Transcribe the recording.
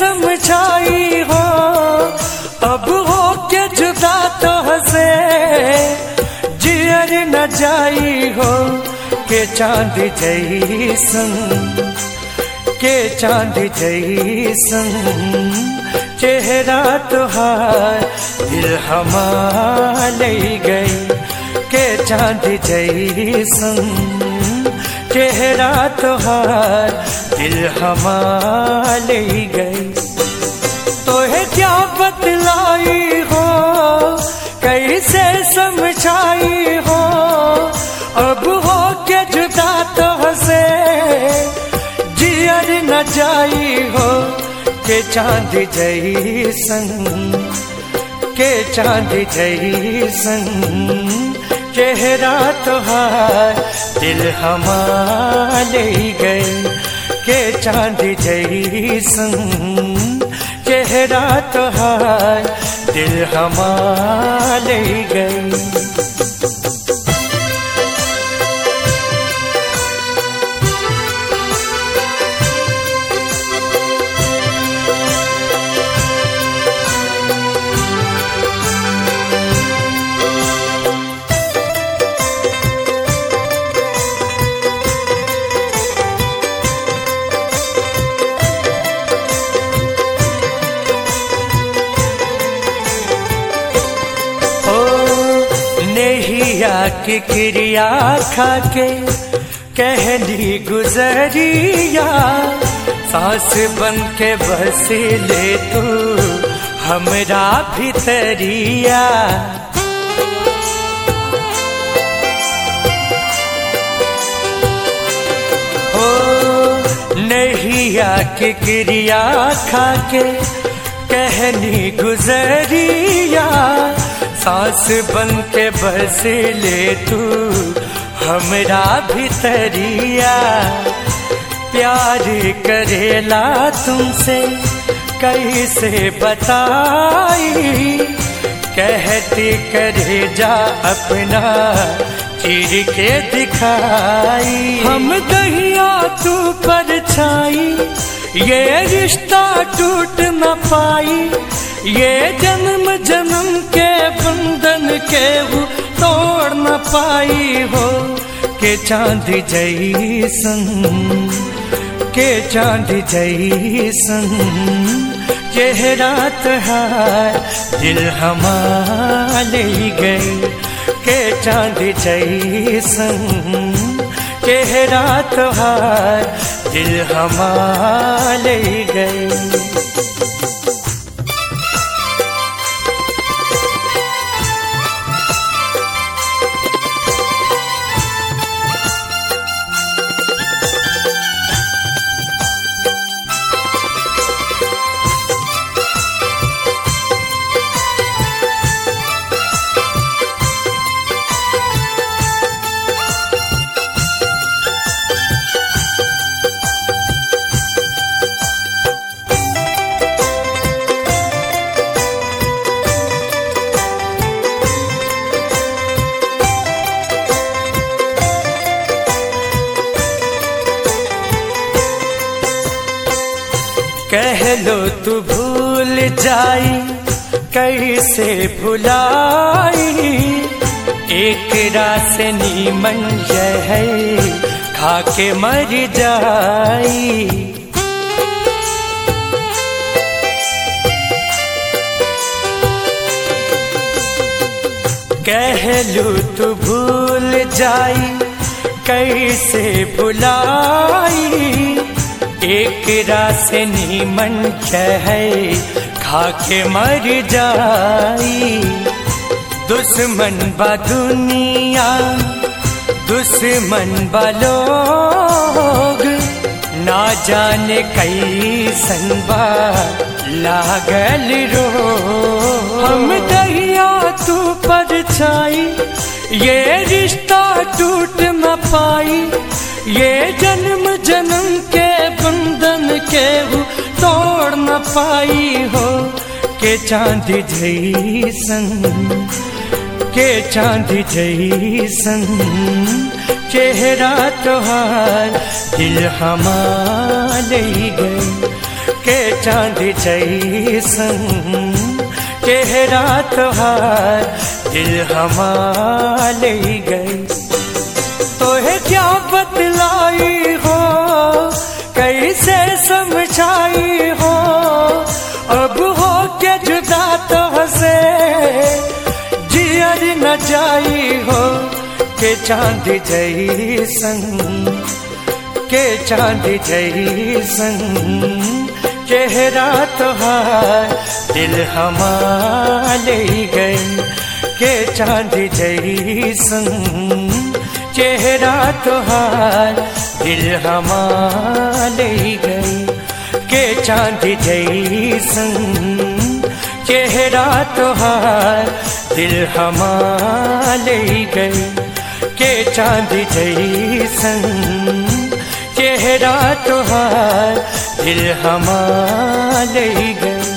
समझाई हो, अब हो के जुदा तो हसे जियर न जाई हो। के चांद जैसन, के चांद जैसन चेहरा तुहार दिल हमार ले गई। के चांद जैसन चेहरा तुहार दिल हमार ले गई। तो है क्या बतलाई हो, कैसे समझाई हो, अब हो के जुदा तो हसे जियर न जाई हो। के चांद जैसन, के चांद जैसन चेहरा तुहार दिल हमार ले गई। के चांद जैसन चेहरा तुहार दिल हमार ले गई। की क्रिया खाके कहली गुजरिया, सांस बन के बस ले तू हमरा भितरिया। हो नैया की क्रिया खाके कहली गुजरिया, सांस बन के बस ले तू हमरा भितरिया। प्यार करेला तुमसे कैसे बताई, कहते करे जा अपना चीर के दिखाई। हम दहिया तू परछाई, ये रिश्ता टूट न पाई। ये जन्म जन्म के बंधन के वो तोड़ न पाई हो। के चांद जैसन, के चांद जैसन चेहरा तुहार दिल हमार ले गई। के चांद जैसन चेहरा तुहार दिल हमार ले गई। कह लो तू भूल जाई, कैसे भुलाई। एक रात नीमन है खा के मर जाई। कह लो तू भूल जाई, कैसे भुलाई। एक रात नीमन है खा के मर जाई। दुश्मन बा दुनिया, दुश्मन बा लोग, ना जाने कैसन बा लागल रोग। हम दहिया तू परछाई, ये रिश्ता टूट न पाई। ये जन्म जन्म के बंधन के वो तोड़ न पाई हो। के चांद जैसन, के चांद जैसन चेहरा तुहार दिल हमार ले गई। के चांद जैसन चेहरा तोहार दिल हमार ले गई। तोहे क्या बतलाई हो कैसे समझाई हो, अब हो के जुदा तुझसे जियर न जाई हो। के चांद जैसन के चांद जैसन चेहरा तोहार दिल हमार ले गई। के चांद जैसन चेहरा तोहार दिल हमार ले गई। के चांद जैसन चेहरा तोहार दिल हमार ले गई। के चांद जैसन चेहरा तोहार दिल हमार ले गई।